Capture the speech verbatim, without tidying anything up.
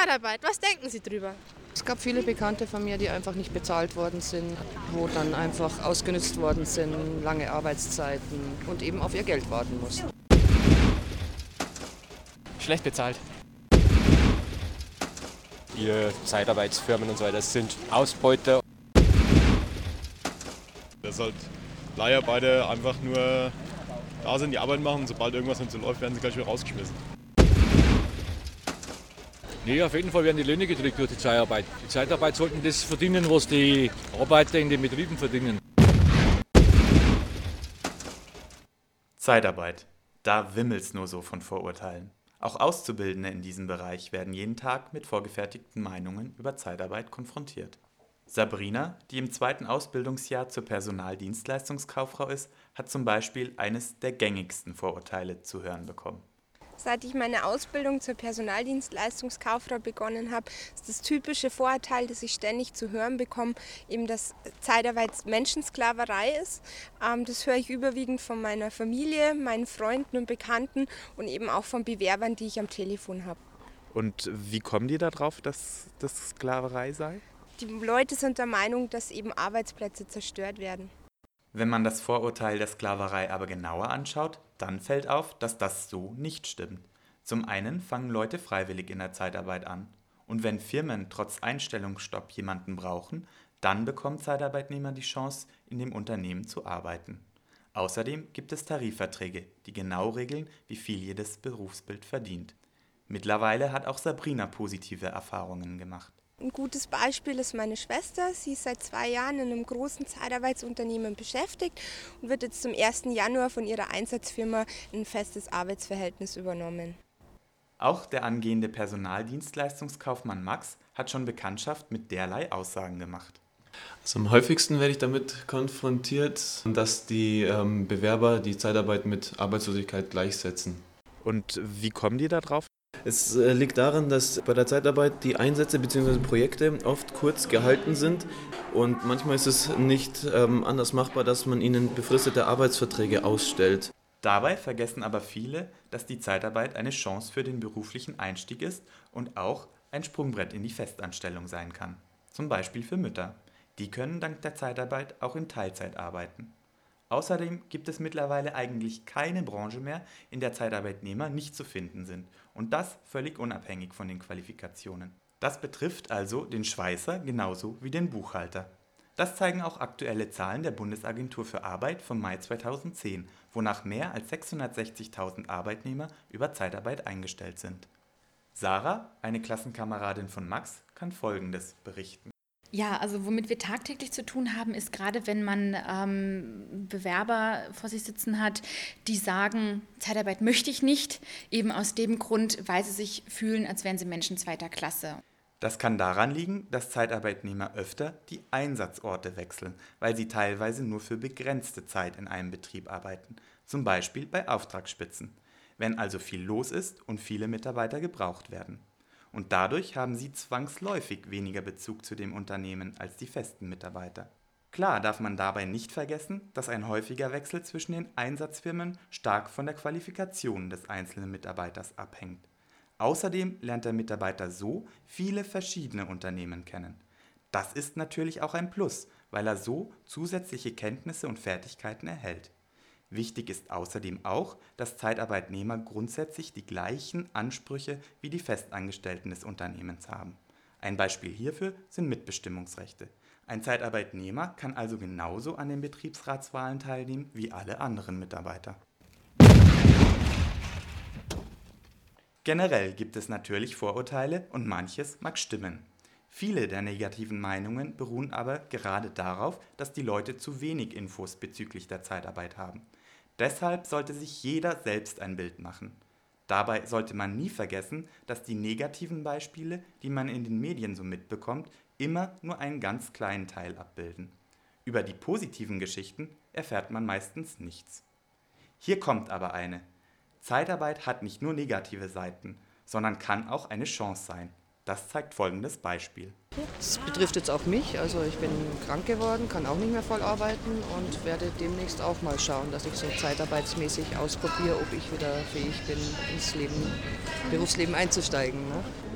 Zeitarbeit, was denken Sie drüber? Es gab viele Bekannte von mir, die einfach nicht bezahlt worden sind, wo dann einfach ausgenutzt worden sind, lange Arbeitszeiten und eben auf ihr Geld warten mussten. Schlecht bezahlt. Viele Zeitarbeitsfirmen und so weiter sind Ausbeuter. Dass halt Leiharbeiter einfach nur da sind, die Arbeit machen und sobald irgendwas nicht so läuft, werden sie gleich wieder rausgeschmissen. Nee, auf jeden Fall werden die Löhne gedrückt durch die Zeitarbeit. Die Zeitarbeit sollten das verdienen, was die Arbeiter in den Betrieben verdienen. Zeitarbeit. Da wimmelt's nur so von Vorurteilen. Auch Auszubildende in diesem Bereich werden jeden Tag mit vorgefertigten Meinungen über Zeitarbeit konfrontiert. Sabrina, die im zweiten Ausbildungsjahr zur Personaldienstleistungskauffrau ist, hat zum Beispiel eines der gängigsten Vorurteile zu hören bekommen. Seit ich meine Ausbildung zur Personaldienstleistungskauffrau begonnen habe, ist das typische Vorurteil, das ich ständig zu hören bekomme, eben, dass Zeitarbeit Menschensklaverei ist. Ähm, das höre ich überwiegend von meiner Familie, meinen Freunden und Bekannten und eben auch von Bewerbern, die ich am Telefon habe. Und wie kommen die darauf, dass das Sklaverei sei? Die Leute sind der Meinung, dass eben Arbeitsplätze zerstört werden. Wenn man das Vorurteil der Sklaverei aber genauer anschaut, dann fällt auf, dass das so nicht stimmt. Zum einen fangen Leute freiwillig in der Zeitarbeit an. Und wenn Firmen trotz Einstellungsstopp jemanden brauchen, dann bekommen Zeitarbeitnehmer die Chance, in dem Unternehmen zu arbeiten. Außerdem gibt es Tarifverträge, die genau regeln, wie viel jedes Berufsbild verdient. Mittlerweile hat auch Sabrina positive Erfahrungen gemacht. Ein gutes Beispiel ist meine Schwester. Sie ist seit zwei Jahren in einem großen Zeitarbeitsunternehmen beschäftigt und wird jetzt zum ersten Januar von ihrer Einsatzfirma in ein festes Arbeitsverhältnis übernommen. Auch der angehende Personaldienstleistungskaufmann Max hat schon Bekanntschaft mit derlei Aussagen gemacht. Also am häufigsten werde ich damit konfrontiert, dass die ähm, Bewerber die Zeitarbeit mit Arbeitslosigkeit gleichsetzen. Und wie kommen die da drauf? Es äh, liegt daran, dass bei der Zeitarbeit die Einsätze bzw. Projekte oft kurz gehalten sind und manchmal ist es nicht ähm, anders machbar, dass man ihnen befristete Arbeitsverträge ausstellt. Dabei vergessen aber viele, dass die Zeitarbeit eine Chance für den beruflichen Einstieg ist und auch ein Sprungbrett in die Festanstellung sein kann. Zum Beispiel für Mütter. Die können dank der Zeitarbeit auch in Teilzeit arbeiten. Außerdem gibt es mittlerweile eigentlich keine Branche mehr, in der Zeitarbeitnehmer nicht zu finden sind. Und das völlig unabhängig von den Qualifikationen. Das betrifft also den Schweißer genauso wie den Buchhalter. Das zeigen auch aktuelle Zahlen der Bundesagentur für Arbeit vom Mai zweitausendzehn, wonach mehr als sechshundertsechzigtausend Arbeitnehmer über Zeitarbeit eingestellt sind. Sarah, eine Klassenkameradin von Max, kann Folgendes berichten. Ja, also womit wir tagtäglich zu tun haben, ist gerade, wenn man ähm, Bewerber vor sich sitzen hat, die sagen, Zeitarbeit möchte ich nicht, eben aus dem Grund, weil sie sich fühlen, als wären sie Menschen zweiter Klasse. Das kann daran liegen, dass Zeitarbeitnehmer öfter die Einsatzorte wechseln, weil sie teilweise nur für begrenzte Zeit in einem Betrieb arbeiten, zum Beispiel bei Auftragsspitzen, wenn also viel los ist und viele Mitarbeiter gebraucht werden. Und dadurch haben sie zwangsläufig weniger Bezug zu dem Unternehmen als die festen Mitarbeiter. Klar darf man dabei nicht vergessen, dass ein häufiger Wechsel zwischen den Einsatzfirmen stark von der Qualifikation des einzelnen Mitarbeiters abhängt. Außerdem lernt der Mitarbeiter so viele verschiedene Unternehmen kennen. Das ist natürlich auch ein Plus, weil er so zusätzliche Kenntnisse und Fertigkeiten erhält. Wichtig ist außerdem auch, dass Zeitarbeitnehmer grundsätzlich die gleichen Ansprüche wie die Festangestellten des Unternehmens haben. Ein Beispiel hierfür sind Mitbestimmungsrechte. Ein Zeitarbeitnehmer kann also genauso an den Betriebsratswahlen teilnehmen wie alle anderen Mitarbeiter. Generell gibt es natürlich Vorurteile und manches mag stimmen. Viele der negativen Meinungen beruhen aber gerade darauf, dass die Leute zu wenig Infos bezüglich der Zeitarbeit haben. Deshalb sollte sich jeder selbst ein Bild machen. Dabei sollte man nie vergessen, dass die negativen Beispiele, die man in den Medien so mitbekommt, immer nur einen ganz kleinen Teil abbilden. Über die positiven Geschichten erfährt man meistens nichts. Hier kommt aber eine. Zeitarbeit hat nicht nur negative Seiten, sondern kann auch eine Chance sein. Das zeigt folgendes Beispiel. Das betrifft jetzt auch mich, also ich bin krank geworden, kann auch nicht mehr voll arbeiten und werde demnächst auch mal schauen, dass ich so zeitarbeitsmäßig ausprobiere, ob ich wieder fähig bin, ins Leben, Berufsleben einzusteigen. Ne?